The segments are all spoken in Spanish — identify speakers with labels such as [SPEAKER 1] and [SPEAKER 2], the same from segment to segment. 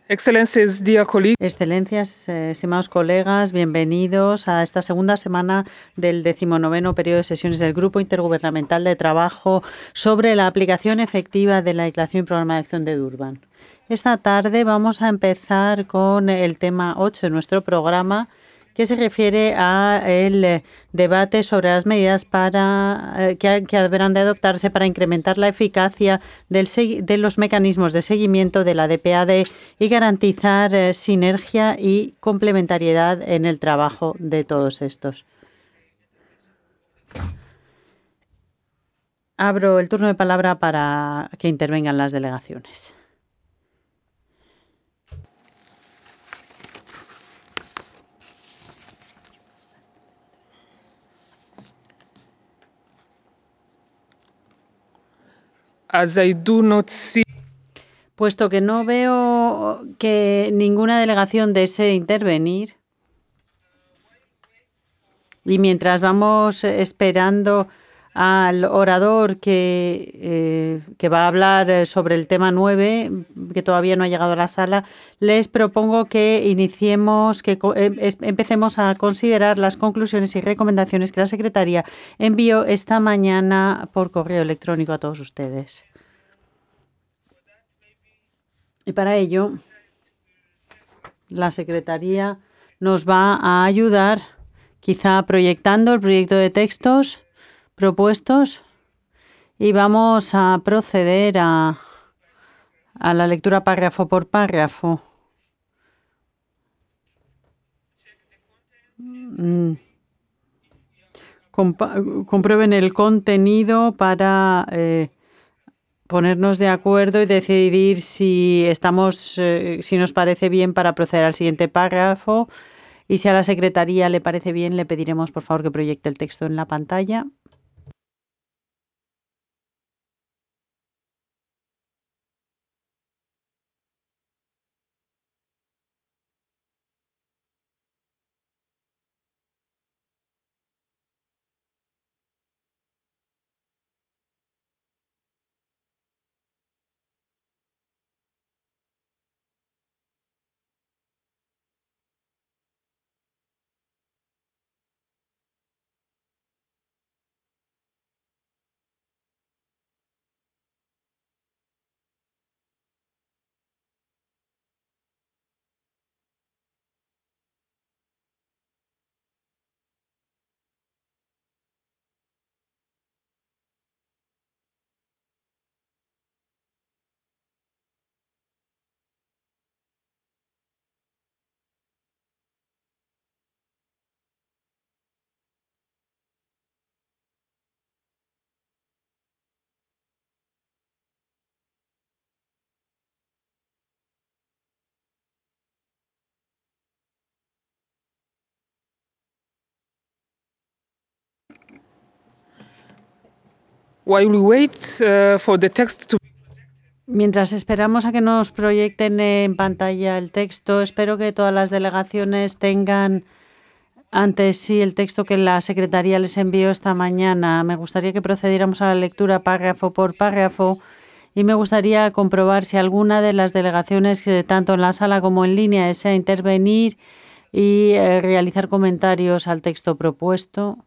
[SPEAKER 1] Excellencies, dear colleagues.
[SPEAKER 2] Excelencias, estimados colegas, bienvenidos a esta segunda semana del 19º periodo de sesiones del Grupo Intergubernamental de Trabajo sobre la aplicación efectiva de la Declaración y Programa de Acción de Durban. Esta tarde vamos a empezar con el tema 8 de nuestro programa, que se refiere a el debate sobre las medidas que deberán de adoptarse para incrementar la eficacia de los mecanismos de seguimiento de la DPAD y garantizar sinergia y complementariedad en el trabajo de todos estos. Abro el turno de palabra para que intervengan las delegaciones.
[SPEAKER 1] As I do not see...
[SPEAKER 2] Puesto que no veo que ninguna delegación desee intervenir, y mientras vamos esperando al orador que va a hablar sobre el tema 9, que todavía no ha llegado a la sala, les propongo que empecemos a considerar las conclusiones y recomendaciones que la Secretaría envió esta mañana por correo electrónico a todos ustedes. Y para ello, la Secretaría nos va a ayudar, quizá proyectando el proyecto de textos propuestos, y vamos a proceder a la lectura párrafo por párrafo. Comprueben el contenido para ponernos de acuerdo y decidir si nos parece bien para proceder al siguiente párrafo, y si a la Secretaría le parece bien, le pediremos por favor que proyecte el texto en la pantalla.
[SPEAKER 1] While we wait for the text to...
[SPEAKER 2] Mientras esperamos a que nos proyecten en pantalla el texto, espero que todas las delegaciones tengan ante sí el texto que la Secretaría les envió esta mañana. Me gustaría que procediéramos a la lectura párrafo por párrafo, y me gustaría comprobar si alguna de las delegaciones, tanto en la sala como en línea, desea intervenir y realizar comentarios al texto propuesto.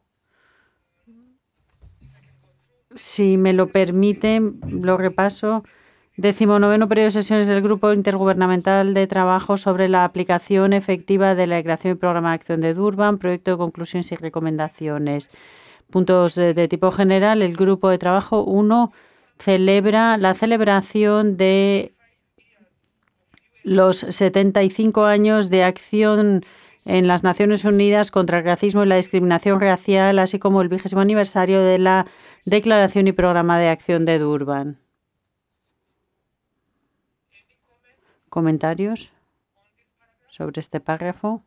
[SPEAKER 2] Si me lo permiten, lo repaso. 19º periodo de sesiones del Grupo Intergubernamental de Trabajo sobre la aplicación efectiva de la Declaración y Programa de Acción de Durban, proyecto de conclusiones y recomendaciones. Puntos de tipo general. El Grupo de Trabajo 1 celebra la celebración de los 75 años de acción en las Naciones Unidas contra el racismo y la discriminación racial, así como el 20º aniversario de la Declaración y Programa de Acción de Durban. ¿Comentarios sobre este párrafo?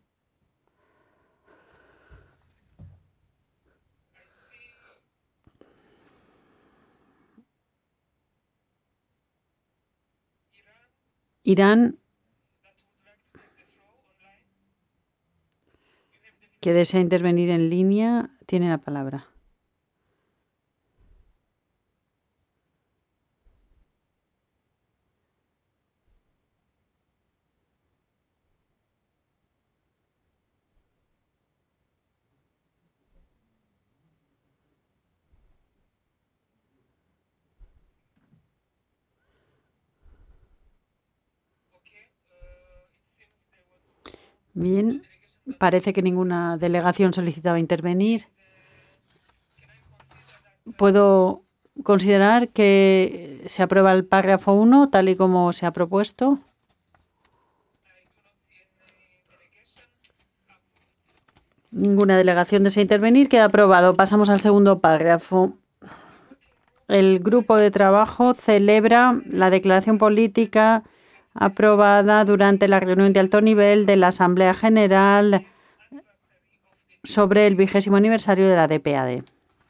[SPEAKER 2] Irán, que desea intervenir en línea, tiene la palabra. Bien, parece que ninguna delegación solicitaba intervenir. ¿Puedo considerar que se aprueba el párrafo 1 tal y como se ha propuesto? Ninguna delegación desea intervenir. Queda aprobado. Pasamos al segundo párrafo. El grupo de trabajo celebra la declaración política aprobada durante la reunión de alto nivel de la Asamblea General sobre el 20º aniversario de la DPAD.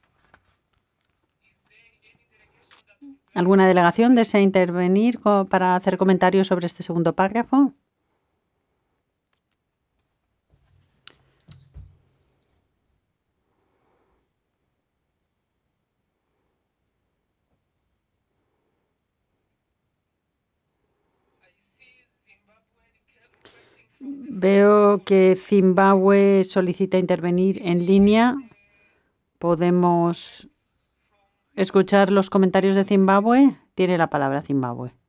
[SPEAKER 2] ¿Alguna delegación desea intervenir para hacer comentarios sobre este segundo párrafo? Veo que Zimbabue solicita intervenir en línea. ¿Podemos escuchar los comentarios de Zimbabue? Tiene la palabra Zimbabue.